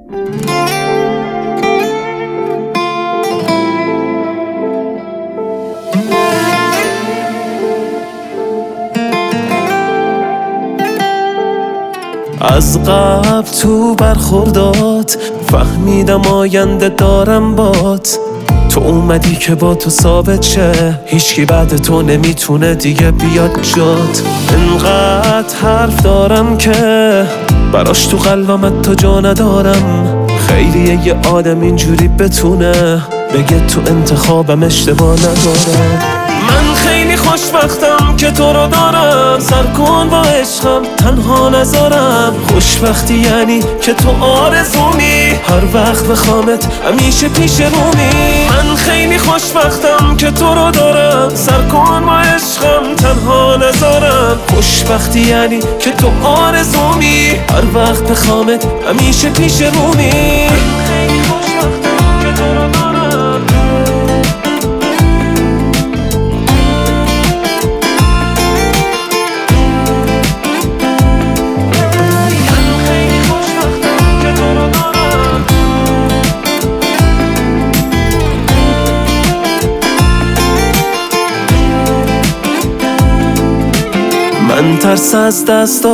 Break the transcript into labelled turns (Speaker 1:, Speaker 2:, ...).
Speaker 1: از قبل تو برخوردات فهمیدم آینده دارم بات. تو اومدی که با تو ثابت شه، هیچکی بعد تو نمیتونه دیگه بیاد جات. انقدر حرف دارم که براش تو قلبم تو جا ندارم. خیلیه یه آدم اینجوری بتونه بگه تو انتخابم اشتباه نداره. من خیلی خوشبختم که تو رو دارم، سر کن با عشقم تنها نذارم. خوشبختی یعنی که تو آرزومی، هر وقت بخوامت همیشه پیش رومی. من خیلی خوشبختم که تو رو دارم، سر کن با عشقم تنها نذارم. خوشبختی یعنی که تو آرزومی، هر وقت بخوامت همیشه پیش رومی. خیلی خوشبختم که تو رو دارم. من ترس از دست